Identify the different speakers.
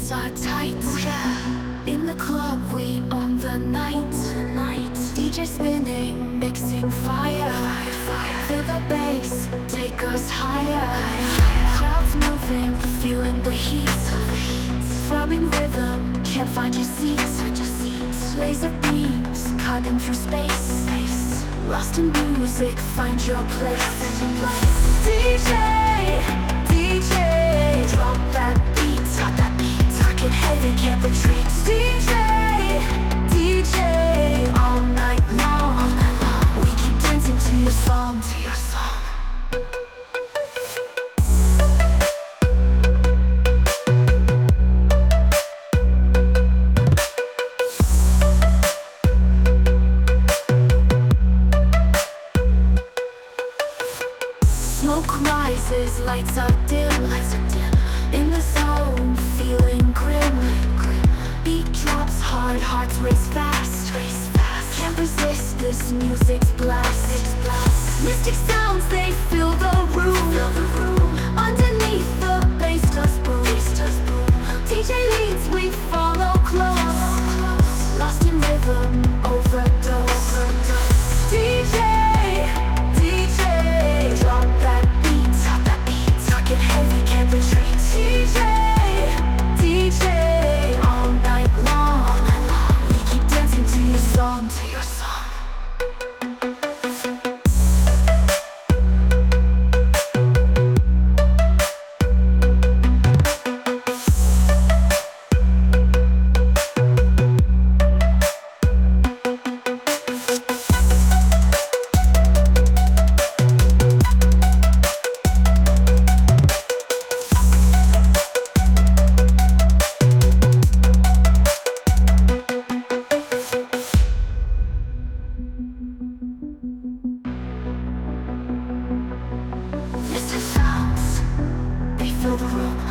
Speaker 1: hands are tight. In the club we own the night. DJ spinning, mixing fire. Feel the bass, take us higher. Crowds moving, feeling the heat. Throbbing rhythm, can't find your seats. Laser beams, cutting through space. Lost in music, find your place. DJ, DJ, drop that beat. Talking heavy, can't retreat. DJ, DJ, all night long. We keep dancing to your song, Smoke rises, lights are dim. In the zone, feeling grim. Beat drops hard, hearts race fast. Can't resist this music's blast. Mystic sounds, they fill the room. Underneath the bass does boom. DJ leads, we follow close. Lost in rhythm, overdose. DJ, drop that beat. Talking heavy, can't retreat. DJ, all night long. We keep dancing to your song, Mystic sounds, they fill the room.